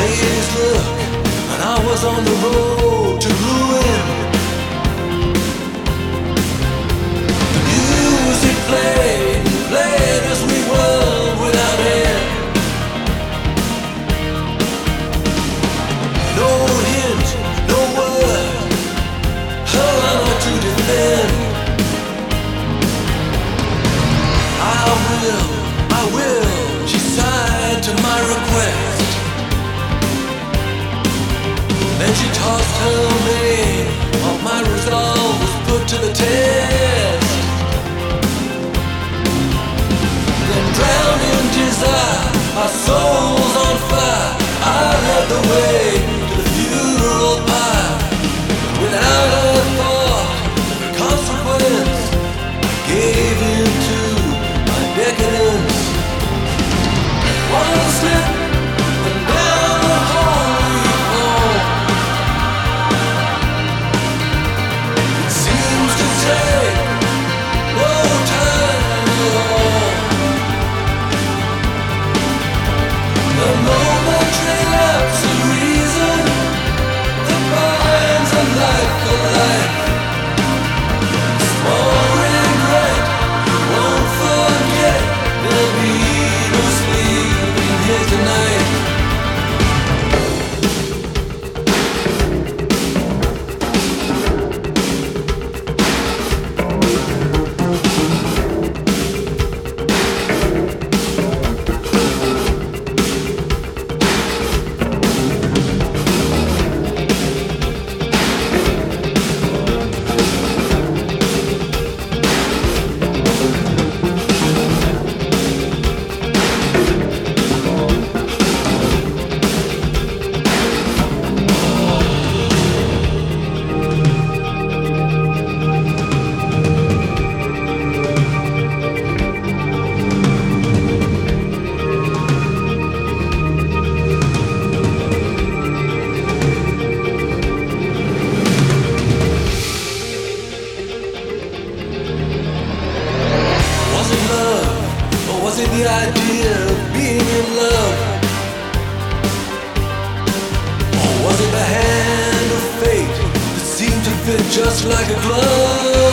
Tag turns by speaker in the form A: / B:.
A: Ladies look, and I was on the road to ruin. The music played as we were without end. No hint, no word, her honor to defend. I will, she sighed to my request. Then she tossed her mane, while my resolve was put to the test. Then drowned in desire, our souls on fire, I led the way to the funeral pyre. Without a thought of the consequence, I gave in to my decadence. One slip and down the hall we fall. It seems to take no time at all. The moment relapses reason that binds a life for life. Small regret, you won't forget. There'll be no sleeping here tonight. Was it the idea of being in love? Or was it the hand of fate that seemed to fit just like a glove?